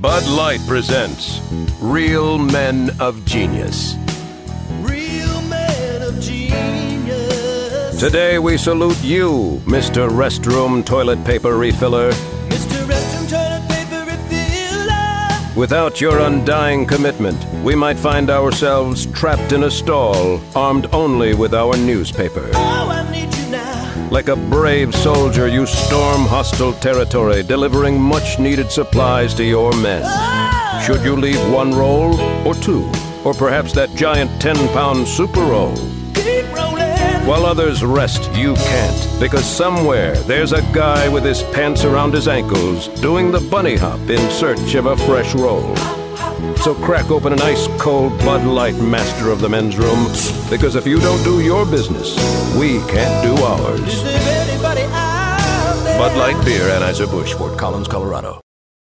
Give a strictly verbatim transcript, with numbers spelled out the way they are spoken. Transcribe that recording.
Bud Light presents Real Men of Genius. Real men of genius. Today we salute you, Mister Restroom Toilet Paper Refiller. Mister Restroom Toilet Paper Refiller. Without your undying commitment, we might find ourselves trapped in a stall, armed only with our newspaper. Oh, I need you now. Like a brave soldier, you storm hostile territory, delivering much-needed supplies to your men. Oh. Should you leave one roll, or two, or perhaps that giant ten-pound super roll? Keep rolling. While others rest, you can't, because somewhere there's a guy with his pants around his ankles doing the bunny hop in search of a fresh roll. So crack open an ice-cold Bud Light, master of the men's room, because if you don't do your business, we can't do ours. Is there anybody out there? Bud Light Beer, Anheuser-Busch, Fort Collins, Colorado.